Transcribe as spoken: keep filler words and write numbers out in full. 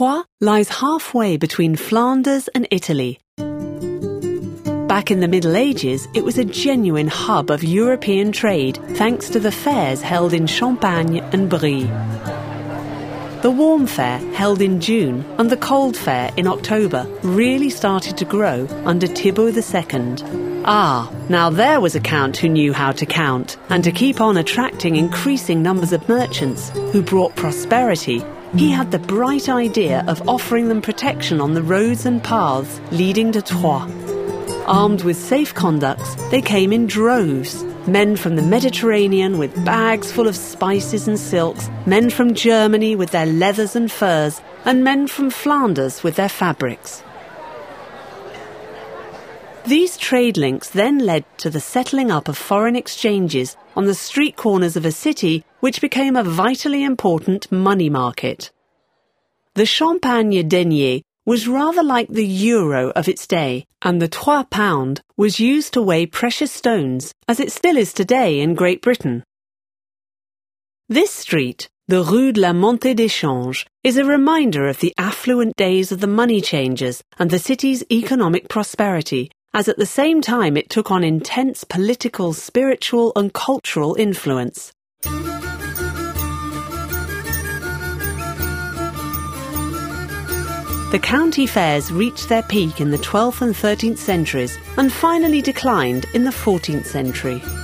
Troyes lies halfway between Flanders and Italy. Back in the Middle Ages, it was a genuine hub of European trade thanks to the fairs held in Champagne and Brie. The warm fair, held in June, and the cold fair in October really started to grow under Thibaut the Second. Ah, now there was a count who knew how to count, and to keep on attracting increasing numbers of merchants who brought prosperity, he had the bright idea of offering them protection on the roads and paths leading to Troyes. Armed with safe conducts, they came in droves. Men from the Mediterranean with bags full of spices and silks, men from Germany with their leathers and furs, and men from Flanders with their fabrics. These trade links then led to the settling up of foreign exchanges on the street corners of a city which became a vitally important money market. The Champagne denier was rather like the euro of its day, and the trois pound was used to weigh precious stones, as it still is today in Great Britain. This street, the Rue de la Montée des Changes, is a reminder of the affluent days of the money changers and the city's economic prosperity, as at the same time it took on intense political, spiritual and cultural influence. The county fairs reached their peak in the twelfth and thirteenth centuries and finally declined in the fourteenth century.